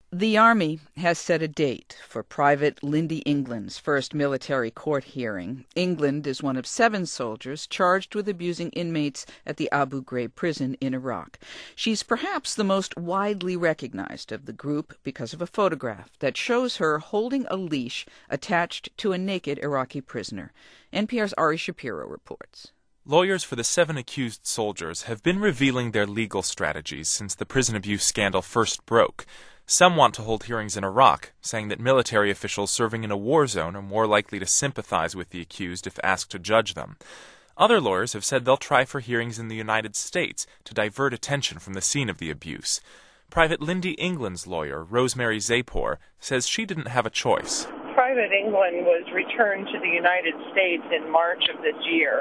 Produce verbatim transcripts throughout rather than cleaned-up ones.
The Army has set a date for Private Lindy England's first military court hearing. England is one of seven soldiers charged with abusing inmates at the Abu Ghraib prison in Iraq. She's perhaps the most widely recognized of the group because of a photograph that shows her holding a leash attached to a naked Iraqi prisoner. N P R's Ari Shapiro reports. Lawyers for the seven accused soldiers have been revealing their legal strategies since the prison abuse scandal first broke. Some want to hold hearings in Iraq, saying that military officials serving in a war zone are more likely to sympathize with the accused if asked to judge them. Other lawyers have said they'll try for hearings in the United States to divert attention from the scene of the abuse. Private Lindy England's lawyer, Rosemary Zapor, says she didn't have a choice. Private England was returned to the United States in March of this year,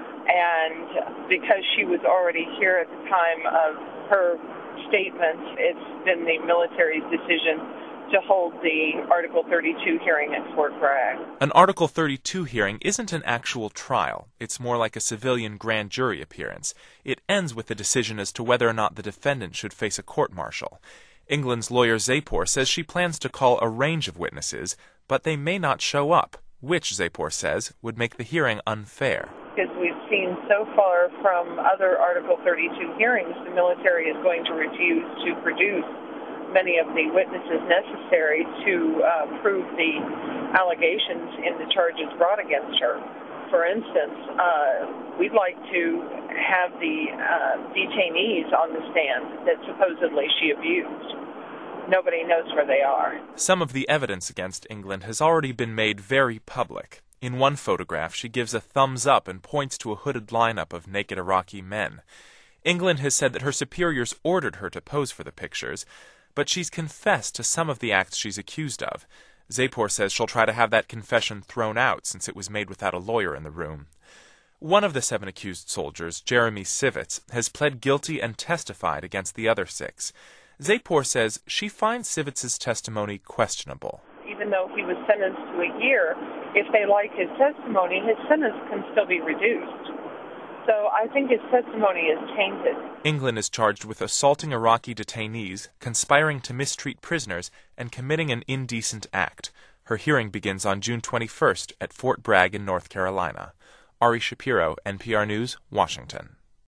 and because she was already here at the time of her statement, it's been the military's decision to hold the Article thirty-two hearing at Fort Bragg. An Article thirty-two hearing isn't an actual trial. It's more like a civilian grand jury appearance. It ends with a decision as to whether or not the defendant should face a court-martial. England's lawyer Zapor says she plans to call a range of witnesses, but they may not show up, which, Zapor says, would make the hearing unfair. Because we've seen so far from other Article thirty-two hearings, the military is going to refuse to produce many of the witnesses necessary to uh, prove the allegations in the charges brought against her. For instance, uh, we'd like to have the uh, detainees on the stand that supposedly she abused. Nobody knows where they are. Some of the evidence against England has already been made very public. In one photograph, she gives a thumbs up and points to a hooded lineup of naked Iraqi men. England has said that her superiors ordered her to pose for the pictures, but she's confessed to some of the acts she's accused of. Zapor says she'll try to have that confession thrown out since it was made without a lawyer in the room. One of the seven accused soldiers, Jeremy Sivitz, has pled guilty and testified against the other six. Zapor says she finds Sivitz's testimony questionable. Even though he was sentenced to a year, if they like his testimony, his sentence can still be reduced. So I think his testimony is tainted. England is charged with assaulting Iraqi detainees, conspiring to mistreat prisoners, and committing an indecent act. Her hearing begins on June twenty-first at Fort Bragg in North Carolina. Ari Shapiro, N P R News, Washington.